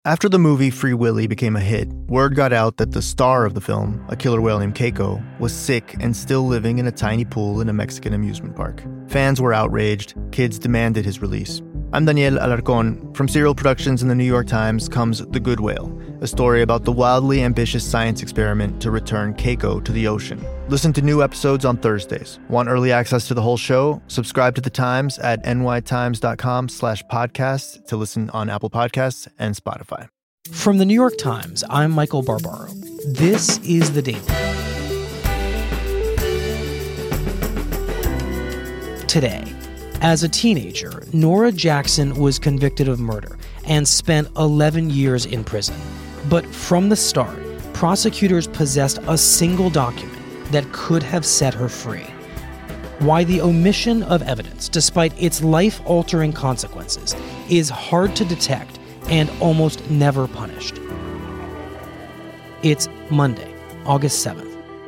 After the movie Free Willy became a hit, word got out that the star of the film, a killer whale named Keiko, was sick and still living in a tiny pool in a Mexican amusement park. Fans were outraged. Kids demanded his release. I'm Daniel Alarcón. From Serial Productions and the New York Times comes The Good Whale, a story about the wildly ambitious science experiment to return Keiko to the ocean. Listen to new episodes on Thursdays. Want early access to the whole show? Subscribe to The Times at nytimes.com/podcast to listen on Apple Podcasts and Spotify. From the New York Times, I'm Michael Barbaro. This is The Daily. Today, as a teenager, Nora Jackson was convicted of murder and spent 11 years in prison. But from the start, prosecutors possessed a single document that could have set her free. Why the omission of evidence, despite its life-altering consequences, is hard to detect and almost never punished. It's Monday, August 7th.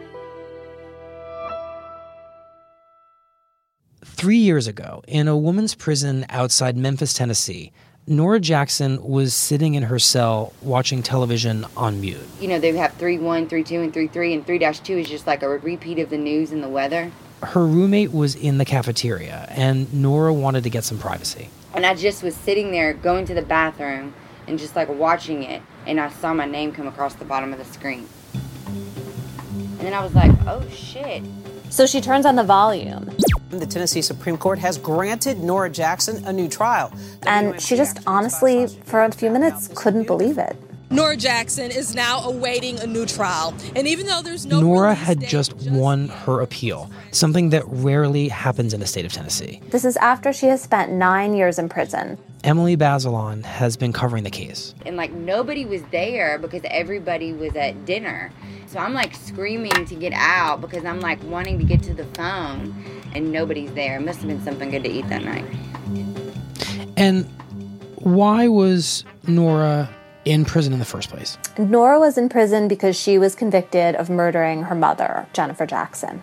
3 years ago, in a woman's prison outside Memphis, Tennessee, Nora Jackson was sitting in her cell watching television on mute. You know, they have 3-1, 3-2, and 3-3, and 3-2 is just like a repeat of the news and the weather. Her roommate was in the cafeteria, and Nora wanted to get some privacy. And I just was sitting there going to the bathroom and just like watching it, and I saw my name come across the bottom of the screen. And then I was like, oh shit. So she turns on the volume. The Tennessee Supreme Court has granted Nora Jackson a new trial. And she just honestly, for a few minutes, couldn't believe it. Nora Jackson is now awaiting a new trial. And even though there's no... Nora had just won her appeal, something that rarely happens in the state of Tennessee. This is after she has spent 9 years in prison. Emily Bazelon has been covering the case. And like nobody was there because everybody was at dinner. So I'm like screaming to get out because I'm like wanting to get to the phone and nobody's there. It must have been something good to eat that night. And why was Nora in prison in the first place? Nora was in prison because she was convicted of murdering her mother, Jennifer Jackson.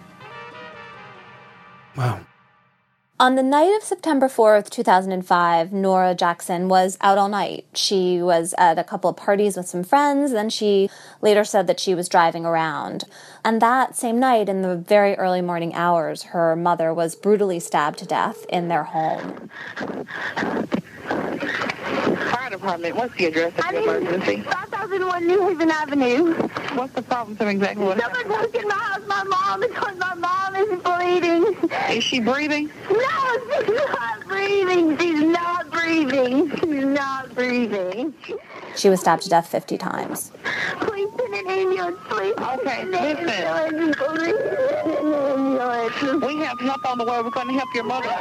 Wow. On the night of September 4th, 2005, Nora Jackson was out all night. She was at a couple of parties with some friends, then she later said that she was driving around. And that same night, in the very early morning hours, her mother was brutally stabbed to death in their home. Fire department, what's the address of the emergency? 5001 New Haven Avenue. What's the problem? Tell me exactly what happened. Someone broke in my house, my mom, because my mom is bleeding. Is she breathing? No, she's not breathing. She's not breathing. She's not breathing. She was stabbed to death 50 times. Please send an ambulance, please. Okay, listen. We have help on the way. We're going to help your mother.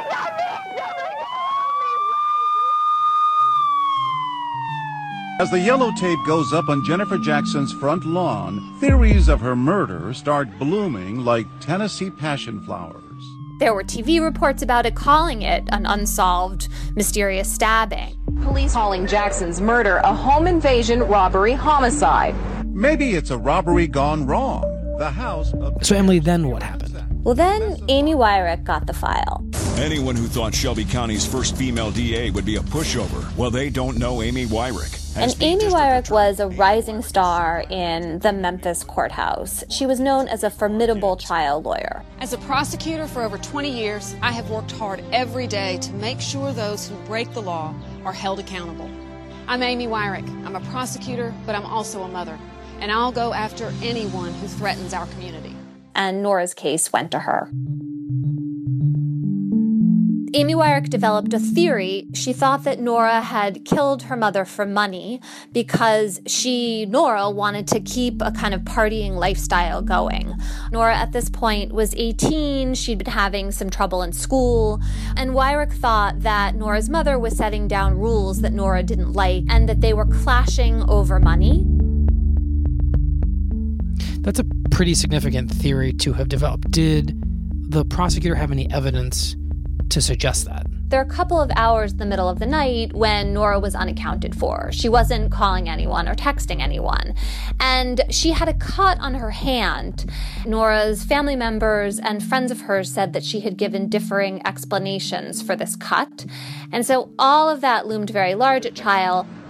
As the yellow tape goes up on Jennifer Jackson's front lawn, theories of her murder start blooming like Tennessee passion flowers. There were TV reports about it, calling it an unsolved, mysterious stabbing. Police calling Jackson's murder a home invasion, robbery, homicide. Maybe it's a robbery gone wrong. The house of... So, Emily, then what happened? Well, then Amy Wyrick got the file. Anyone who thought Shelby County's first female DA would be a pushover, well, they don't know Amy Wyrick. And Amy Wyrick was a rising star in the Memphis courthouse. She was known as a formidable trial lawyer. As a prosecutor for over 20 years, I have worked hard every day to make sure those who break the law are held accountable. I'm Amy Wyrick. I'm a prosecutor, but I'm also a mother. And I'll go after anyone who threatens our community. And Nora's case went to her. Amy Wyrick developed a theory. She thought that Nora had killed her mother for money because Nora, wanted to keep a kind of partying lifestyle going. Nora, at this point, was 18. She'd been having some trouble in school. And Wyrick thought that Nora's mother was setting down rules that Nora didn't like and that they were clashing over money. That's a pretty significant theory to have developed. Did the prosecutor have any evidence to suggest that? There are a couple of hours in the middle of the night when Nora was unaccounted for. She wasn't calling anyone or texting anyone. And she had a cut on her hand. Nora's family members and friends of hers said that she had given differing explanations for this cut. And so all of that loomed very large at trial.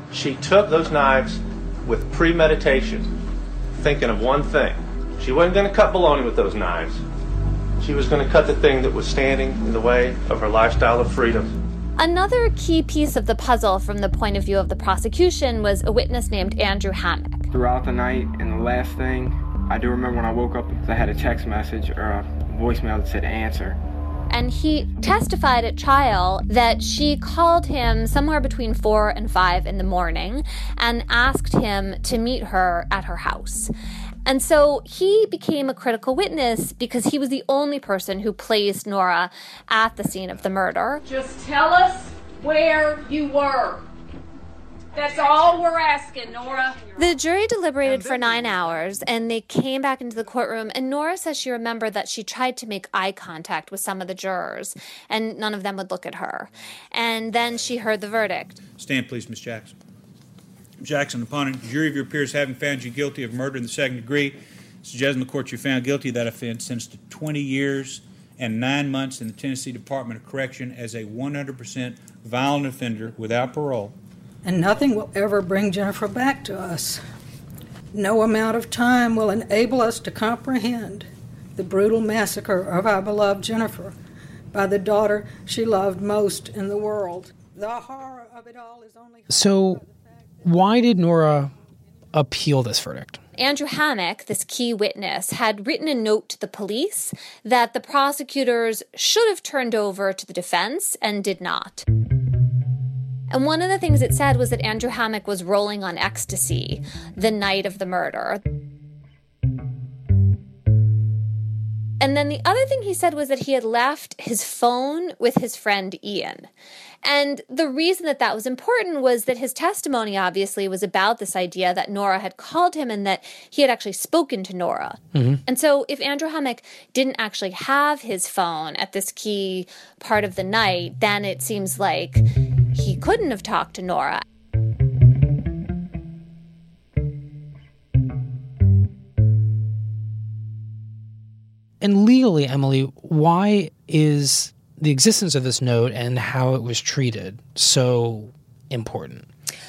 She took those knives with premeditation, thinking of one thing. She wasn't going to cut bologna with those knives. She was going to cut the thing that was standing in the way of her lifestyle of freedom. Another key piece of the puzzle from the point of view of the prosecution was a witness named Andrew Hammack. Throughout the night, and the last thing, I do remember when I woke up, I had a text message or a voicemail that said answer. And he testified at trial that she called him somewhere between 4 and 5 in the morning and asked him to meet her at her house. And so he became a critical witness because he was the only person who placed Nora at the scene of the murder. Just tell us where you were. That's all we're asking, Nora. The jury deliberated for 9 hours, and they came back into the courtroom, and Nora says she remembered that she tried to make eye contact with some of the jurors, and none of them would look at her. And then she heard the verdict. Stand, please, Ms. Jackson. Jackson, upon a jury of your peers having found you guilty of murder in the second degree, suggest in the court you found guilty of that offense, sentenced to 20 years and 9 months in the Tennessee Department of Correction as a 100% violent offender without parole. And nothing will ever bring Jennifer back to us. No amount of time will enable us to comprehend the brutal massacre of our beloved Jennifer by the daughter she loved most in the world. The horror of it all is only... So why did Nora appeal this verdict? Andrew Hammack, this key witness, had written a note to the police that the prosecutors should have turned over to the defense and did not. And one of the things it said was that Andrew Hammack was rolling on ecstasy the night of the murder. And then the other thing he said was that he had left his phone with his friend Ian. And the reason that that was important was that his testimony obviously was about this idea that Nora had called him and that he had actually spoken to Nora. Mm-hmm. And so if Andrew Hammack didn't actually have his phone at this key part of the night, then it seems like he couldn't have talked to Nora. And legally, Emily, why is the existence of this note and how it was treated so important?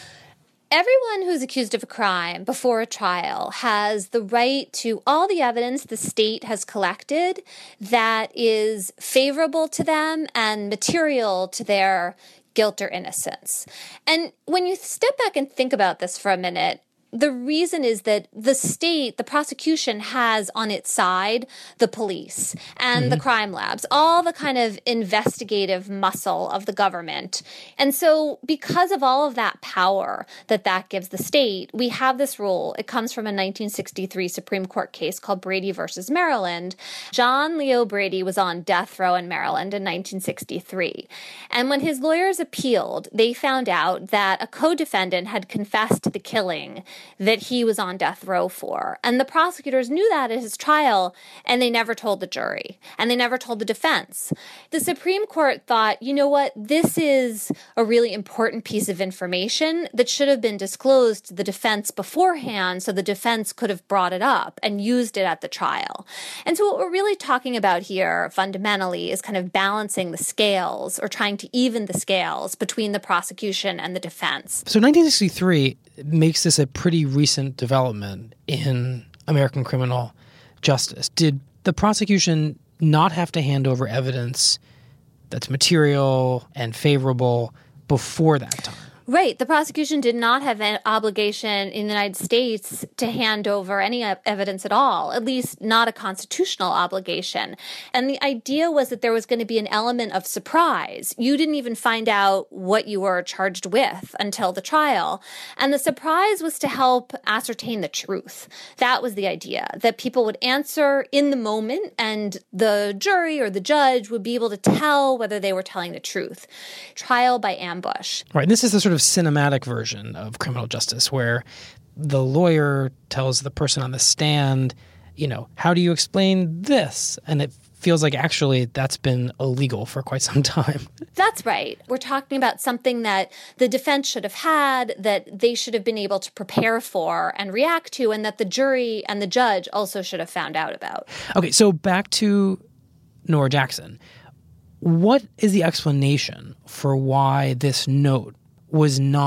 Everyone who's accused of a crime before a trial has the right to all the evidence the state has collected that is favorable to them and material to their guilt or innocence. And when you step back and think about this for a minute, the reason is that the state, the prosecution, has on its side the police and the crime labs, all the kind of investigative muscle of the government. And so because of all of that power that gives the state, we have this rule. It comes from a 1963 Supreme Court case called Brady versus Maryland. John Leo Brady was on death row in Maryland in 1963. And when his lawyers appealed, they found out that a co-defendant had confessed to the killing that he was on death row for. And the prosecutors knew that at his trial, and they never told the jury, and they never told the defense. The Supreme Court thought, you know what, this is a really important piece of information that should have been disclosed to the defense beforehand so the defense could have brought it up and used it at the trial. And so what we're really talking about here fundamentally is kind of balancing the scales or trying to even the scales between the prosecution and the defense. So 1963 makes this a pretty recent development in American criminal justice. Did the prosecution not have to hand over evidence that's material and favorable before that time? Right. The prosecution did not have an obligation in the United States to hand over any evidence at all, at least not a constitutional obligation. And the idea was that there was going to be an element of surprise. You didn't even find out what you were charged with until the trial. And the surprise was to help ascertain the truth. That was the idea, that people would answer in the moment and the jury or the judge would be able to tell whether they were telling the truth. Trial by ambush. Right. And this is the sort of cinematic version of criminal justice where the lawyer tells the person on the stand, you know, how do you explain this? And it feels like actually that's been illegal for quite some time. That's right. We're talking about something that the defense should have had, that they should have been able to prepare for and react to, and that the jury and the judge also should have found out about. Okay, so back to Nora Jackson. What is the explanation for why this note was not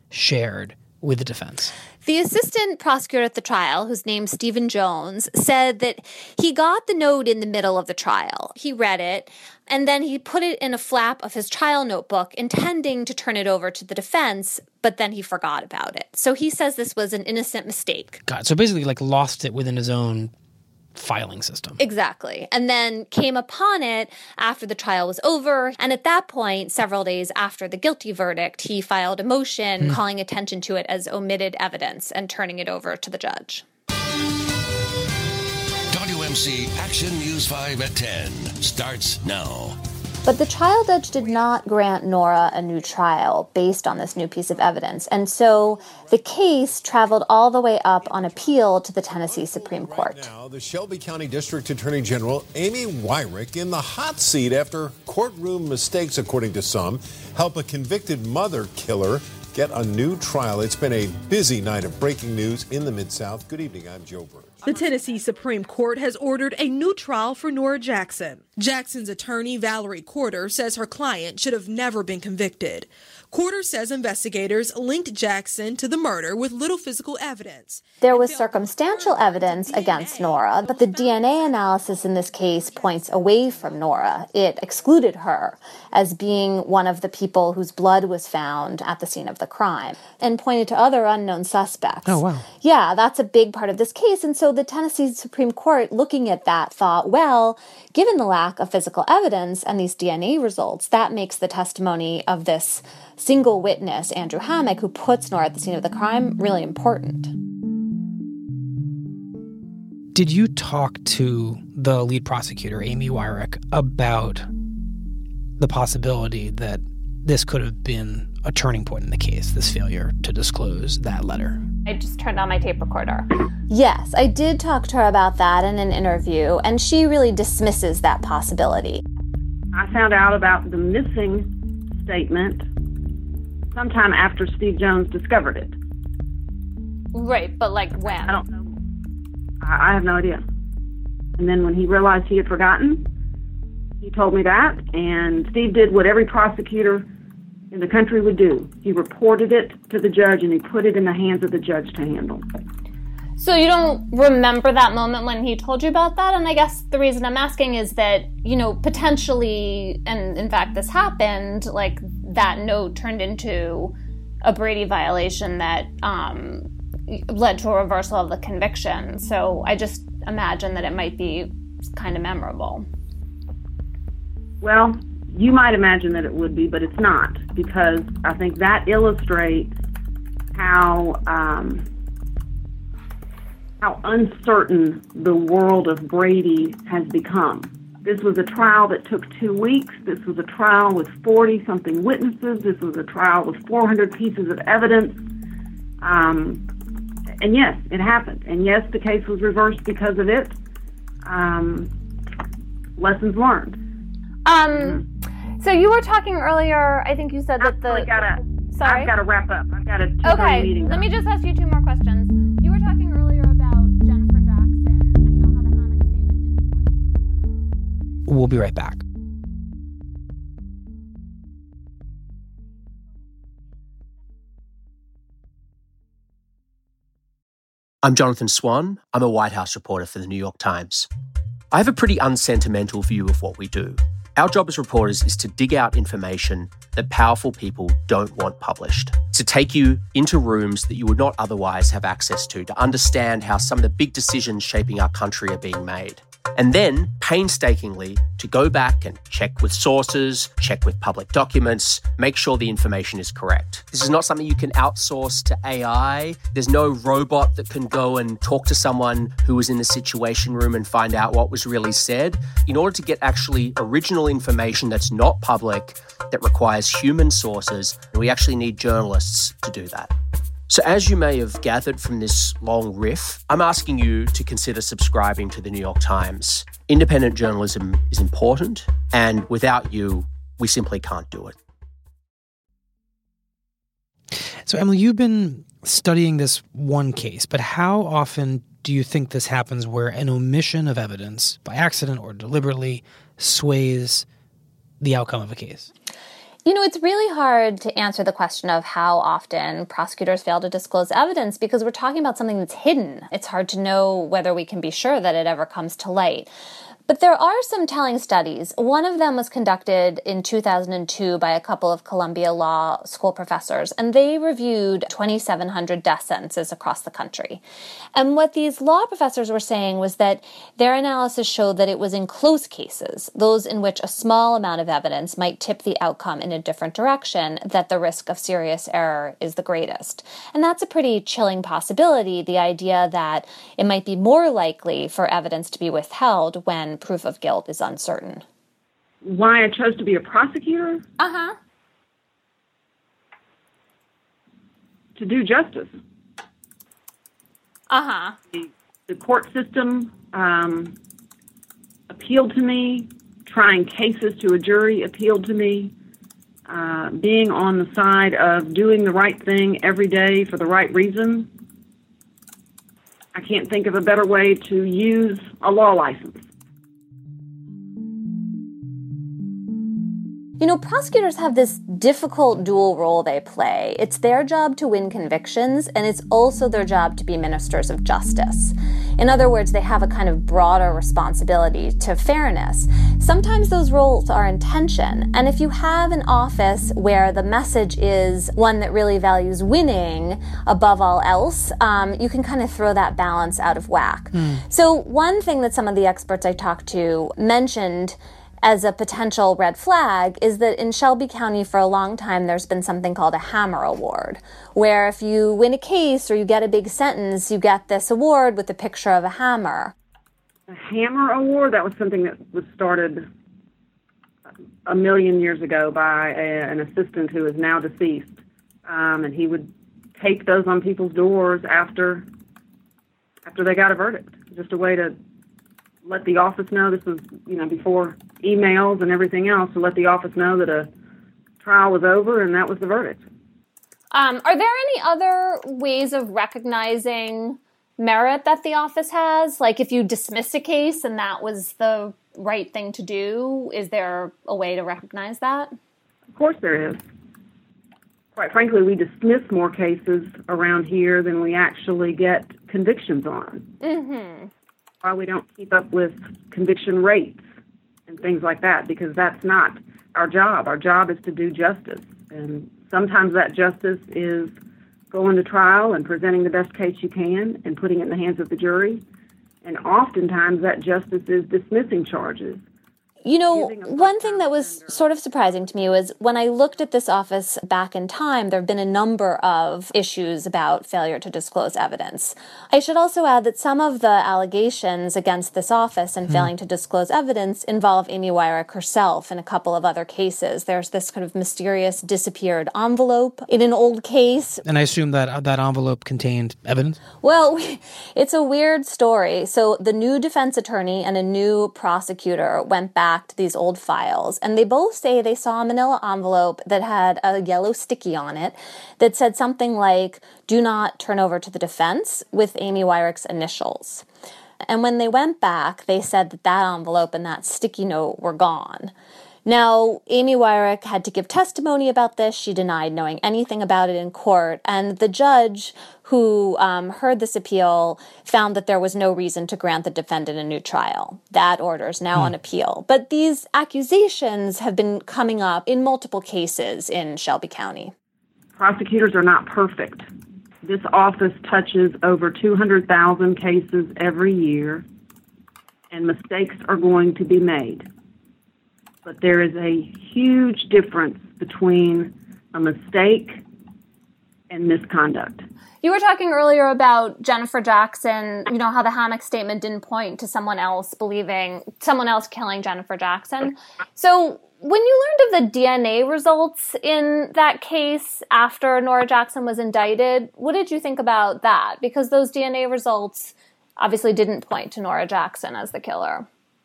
shared with the defense? The assistant prosecutor at the trial, whose name's Stephen Jones, said that he got the note in the middle of the trial. He read it, and then he put it in a flap of his trial notebook, intending to turn it over to the defense, but then he forgot about it. So he says this was an innocent mistake. God, so basically lost it within his own filing system. Exactly. And then came upon it after the trial was over. And at that point, several days after the guilty verdict, he filed a motion calling attention to it as omitted evidence and turning it over to the judge. WMC Action News 5 at 10 starts now. But the trial judge did not grant Nora a new trial based on this new piece of evidence. And so the case traveled all the way up on appeal to the Tennessee Supreme Court. Now, the Shelby County District Attorney General Amy Wyrick in the hot seat after courtroom mistakes, according to some, help a convicted mother killer get a new trial. It's been a busy night of breaking news in the Mid-South. Good evening. I'm Joe Burns. The Tennessee Supreme Court has ordered a new trial for Nora Jackson. Jackson's attorney, Valerie Corder, says her client should have never been convicted. Corder says investigators linked Jackson to the murder with little physical evidence. There was circumstantial evidence against Nora, but the DNA analysis in this case points away from Nora. It excluded her as being one of the people whose blood was found at the scene of the crime and pointed to other unknown suspects. Oh, wow. Yeah, that's a big part of this case. And so the Tennessee Supreme Court, looking at that, thought, well, given the lack of physical evidence and these DNA results, that makes the testimony of this single witness, Andrew Hammack, who puts Nora at the scene of the crime, really important. Did you talk to the lead prosecutor, Amy Wyrick, about the possibility that this could have been a turning point in the case, this failure to disclose that letter? I just turned on my tape recorder. Yes, I did talk to her about that in an interview, and she really dismisses that possibility. I found out about the missing statement sometime after Steve Jones discovered it. Right, but when? I don't know. I have no idea. And then when he realized he had forgotten, he told me that, and Steve did what every prosecutor in the country would do. He reported it to the judge, and he put it in the hands of the judge to handle. So you don't remember that moment when he told you about that? And I guess the reason I'm asking is that, potentially, and in fact this happened, that note turned into a Brady violation that led to a reversal of the conviction. So I just imagine that it might be kind of memorable. Well, you might imagine that it would be, but it's not, because I think that illustrates how uncertain the world of Brady has become. This was a trial that took 2 weeks. This was a trial with 40-something witnesses. This was a trial with 400 pieces of evidence. And yes, it happened. And yes, the case was reversed because of it. Lessons learned. So you were talking earlier, I think you said that I've got to wrap up. I've got a meeting. Let me just ask you 2 more questions. You were talking earlier about Jennifer Jackson, how the Hammack statement didn't point. We'll be right back. I'm Jonathan Swan. I'm a White House reporter for the New York Times. I have a pretty unsentimental view of what we do. Our job as reporters is to dig out information that powerful people don't want published, to take you into rooms that you would not otherwise have access to understand how some of the big decisions shaping our country are being made. And then, painstakingly, to go back and check with sources, check with public documents, make sure the information is correct. This is not something you can outsource to AI. There's no robot that can go and talk to someone who was in the Situation Room and find out what was really said. In order to get actually original information that's not public, that requires human sources, we actually need journalists to do that. So as you may have gathered from this long riff, I'm asking you to consider subscribing to the New York Times. Independent journalism is important, and without you, we simply can't do it. So, Emily, you've been studying this one case, but how often do you think this happens where an omission of evidence, by accident or deliberately, sways the outcome of a case? You know, it's really hard to answer the question of how often prosecutors fail to disclose evidence because we're talking about something that's hidden. It's hard to know whether we can be sure that it ever comes to light. But there are some telling studies. One of them was conducted in 2002 by a couple of Columbia Law School professors, and they reviewed 2,700 death sentences across the country. And what these law professors were saying was that their analysis showed that it was in close cases, those in which a small amount of evidence might tip the outcome in a different direction, that the risk of serious error is the greatest. And that's a pretty chilling possibility, the idea that it might be more likely for evidence to be withheld when proof of guilt is uncertain. Why I chose to be a prosecutor? To do justice. The court system appealed to me. Trying cases to a jury appealed to me. Being on the side of doing the right thing every day for the right reason. I can't think of a better way to use a law license. You know, prosecutors have this difficult dual role they play. It's their job to win convictions, and it's also their job to be ministers of justice. In other words, they have a kind of broader responsibility to fairness. Sometimes those roles are in tension, and if you have an office where the message is one that really values winning above all else, you can kind of throw that balance out of whack. So one thing that some of the experts I talked to mentioned as a potential red flag is that in Shelby County for a long time there's been something called a Hammer Award, where if you win a case or you get a big sentence, you get this award with a picture of a hammer. A Hammer Award? That was something that was started a million years ago by an assistant who is now deceased. And he would tape those on people's doors after they got a verdict. Just a way to let the office know. This was, before emails and everything else, to let the office know that a trial was over and that was the verdict. Are there any other ways of recognizing merit that the office has? Like if you dismiss a case and that was the right thing to do, is there a way to recognize that? Of course there is. Quite frankly, we dismiss more cases around here than we actually get convictions on. Mm-hmm. Why we don't keep up with conviction rates and things like that, because that's not our job. Our job is to do justice. And sometimes that justice is going to trial and presenting the best case you can and putting it in the hands of the jury. And oftentimes that justice is dismissing charges. You know, one thing that was sort of surprising to me was when I looked at this office back in time, there have been a number of issues about failure to disclose evidence. I should also add that some of the allegations against this office and failing to disclose evidence involve Amy Weirich herself in a couple of other cases. There's this kind of mysterious disappeared envelope in an old case. And I assume that that envelope contained evidence? Well, it's a weird story. So the new defense attorney and a new prosecutor went back to these old files, and they both say they saw a manila envelope that had a yellow sticky on it that said something like, "Do not turn over to the defense," with Amy Weirich's initials. And when they went back, they said that that envelope and that sticky note were gone. Now, Amy Weirich had to give testimony about this. She denied knowing anything about it in court, and the judge who heard this appeal found that there was no reason to grant the defendant a new trial. That order is now on appeal. But these accusations have been coming up in multiple cases in Shelby County. Prosecutors are not perfect. This office touches over 200,000 cases every year, and mistakes are going to be made. But there is a huge difference between a mistake and misconduct. You were talking earlier about Jennifer Jackson, how the Hammock statement didn't point to someone else killing Jennifer Jackson. So when you learned of the DNA results in that case after Nora Jackson was indicted, what did you think about that? Because those DNA results obviously didn't point to Nora Jackson as the killer.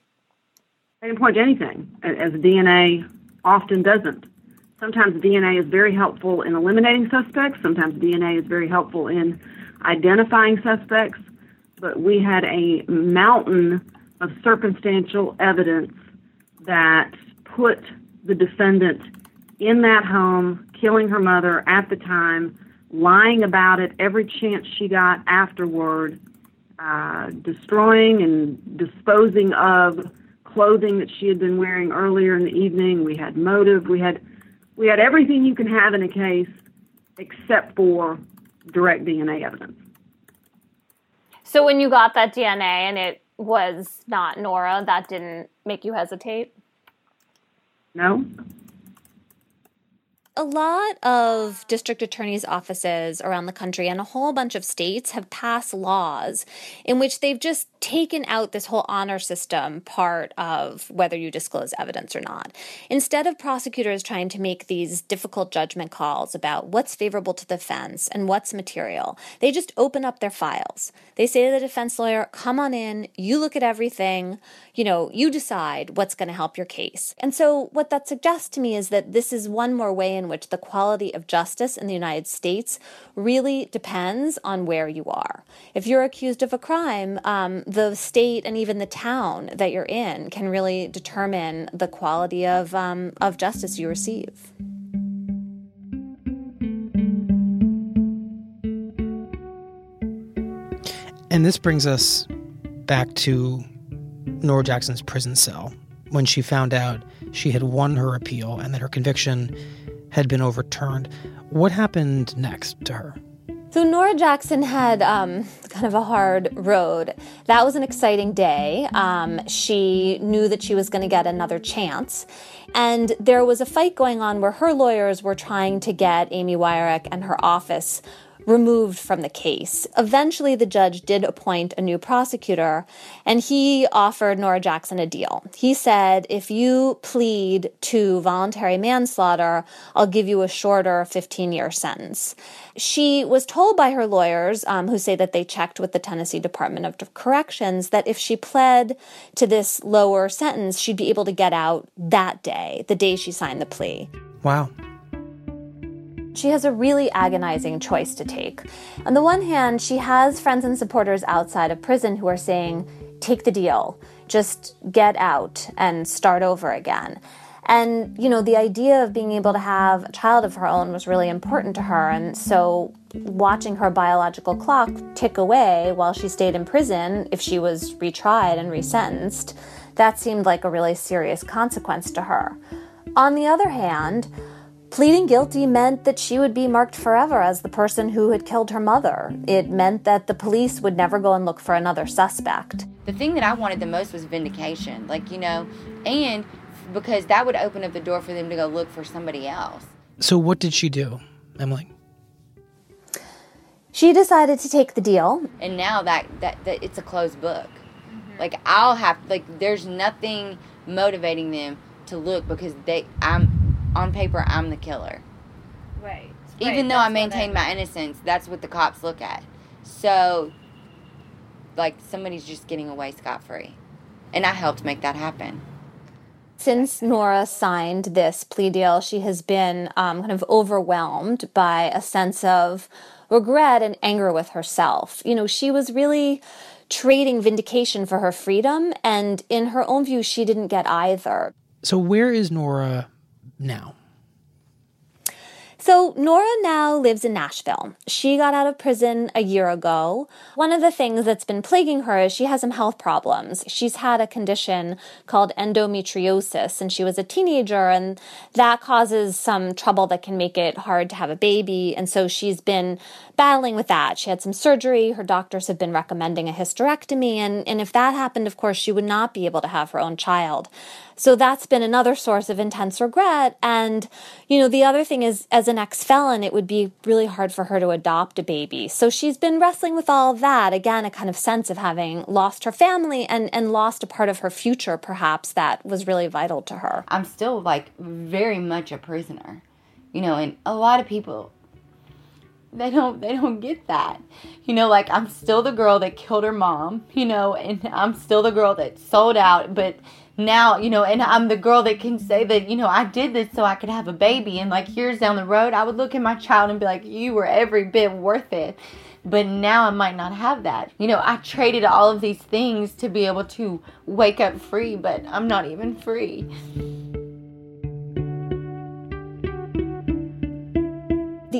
They didn't point to anything, as DNA often doesn't. Sometimes DNA is very helpful in eliminating suspects. Sometimes DNA is very helpful in identifying suspects. But we had a mountain of circumstantial evidence that put the defendant in that home, killing her mother at the time, lying about it every chance she got afterward, destroying and disposing of clothing that she had been wearing earlier in the evening. We had motive. We had everything you can have in a case except for direct DNA evidence. So when you got that DNA and it was not Nora, that didn't make you hesitate? No. A lot of district attorneys' offices around the country and a whole bunch of states have passed laws in which they've just taken out this whole honor system part of whether you disclose evidence or not. Instead of prosecutors trying to make these difficult judgment calls about what's favorable to the defense and what's material, they just open up their files. They say to the defense lawyer, come on in, you look at everything, you decide what's going to help your case. And so what that suggests to me is that this is one more way in which the quality of justice in the United States really depends on where you are. If you're accused of a crime, the state and even the town that you're in can really determine the quality of justice you receive. And this brings us back to Nora Jackson's prison cell when she found out she had won her appeal and that her conviction had been overturned. What happened next to her? So Nora Jackson had kind of a hard road. That was an exciting day. She knew that she was going to get another chance. And there was a fight going on where her lawyers were trying to get Amy Weirich and her office removed from the case. Eventually, the judge did appoint a new prosecutor, and he offered Nora Jackson a deal. He said, if you plead to voluntary manslaughter, I'll give you a shorter 15-year sentence. She was told by her lawyers, who say that they checked with the Tennessee Department of Corrections, that if she pled to this lower sentence, she'd be able to get out that day, the day she signed the plea. Wow. She has a really agonizing choice to take. On the one hand, she has friends and supporters outside of prison who are saying, take the deal, just get out and start over again. And, the idea of being able to have a child of her own was really important to her. And so watching her biological clock tick away while she stayed in prison, if she was retried and resentenced, that seemed like a really serious consequence to her. On the other hand, pleading guilty meant that she would be marked forever as the person who had killed her mother. It meant that the police would never go and look for another suspect. The thing that I wanted the most was vindication, and because that would open up the door for them to go look for somebody else. So what did she do, Emily? She decided to take the deal. And now that it's a closed book. Mm-hmm. There's nothing motivating them to look because on paper, I'm the killer. Right. Even though I maintain my innocence, that's what the cops look at. So, somebody's just getting away scot-free. And I helped make that happen. Since Nora signed this plea deal, she has been kind of overwhelmed by a sense of regret and anger with herself. She was really trading vindication for her freedom, and in her own view, she didn't get either. So where is Nora now? So Nora now lives in Nashville. She got out of prison a year ago. One of the things that's been plaguing her is she has some health problems. She's had a condition called endometriosis, and she was a teenager, and that causes some trouble that can make it hard to have a baby, and so she's been battling with that. She had some surgery. Her doctors have been recommending a hysterectomy, and if that happened, of course, she would not be able to have her own child. So that's been another source of intense regret. And, the other thing is, as an ex-felon, it would be really hard for her to adopt a baby. So she's been wrestling with all of that. Again, a kind of sense of having lost her family and lost a part of her future, perhaps, that was really vital to her. I'm still, very much a prisoner. And a lot of people, they don't get that. I'm still the girl that killed her mom, and I'm still the girl that sold out, but now, and I'm the girl that can say that, I did this so I could have a baby. And years down the road, I would look at my child and be like, you were every bit worth it. But now I might not have that. I traded all of these things to be able to wake up free, but I'm not even free.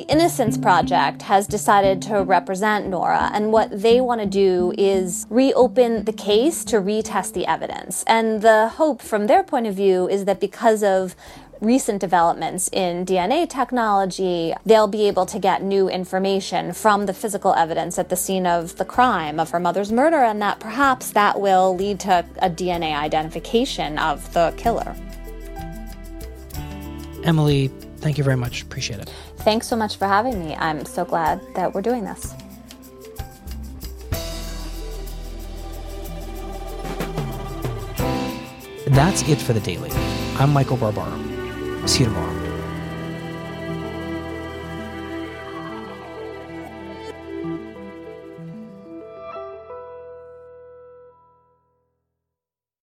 Innocence Project has decided to represent Nora, and what they want to do is reopen the case to retest the evidence. And the hope from their point of view is that because of recent developments in DNA technology, they'll be able to get new information from the physical evidence at the scene of the crime, of her mother's murder, and that perhaps that will lead to a DNA identification of the killer. Emily, thank you very much. Appreciate it. Thanks so much for having me. I'm so glad that we're doing this. That's it for The Daily. I'm Michael Barbaro. See you tomorrow.